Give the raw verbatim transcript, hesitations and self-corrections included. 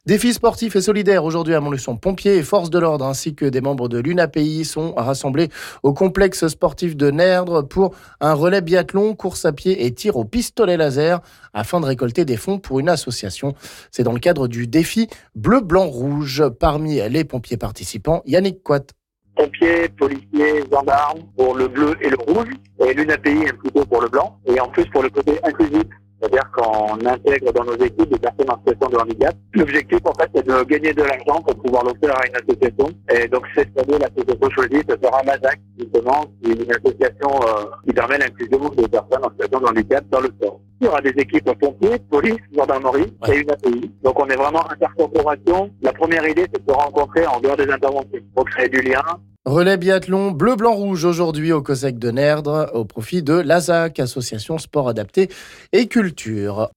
Défis sportifs et solidaires aujourd'hui à Montluçon. Pompiers et forces de l'ordre ainsi que des membres de l'U N A P I sont rassemblés au complexe sportif de Nerdre pour un relais biathlon, course à pied et tir au pistolet laser afin de récolter des fonds pour une association. C'est dans le cadre du défi bleu, blanc, rouge. Parmi les pompiers participants, Yannick Quat. Pompiers, policiers, gendarmes pour le bleu et le rouge, et l'U N A P I plutôt pour le blanc, et en plus pour le côté inclusif. C'est-à-dire qu'on intègre dans nos équipes des personnes en situation de handicap. L'objectif, en fait, c'est de gagner de l'argent pour pouvoir l'offrir à une association. Et donc, cette année, l'association choisie, ce sera Mazac, justement, qui est une association euh, qui permet l'inclusion des personnes en situation de handicap dans le sport. Il y aura des équipes pompiers, police, gendarmerie et une A P I. Donc, on est vraiment intercorporation. La première idée, c'est de se rencontrer en dehors des interventions pour créer du lien. Relais biathlon bleu, blanc, rouge aujourd'hui au COSEC de Nerdre au profit de l'A S A C, Association Sport Adapté et Culture.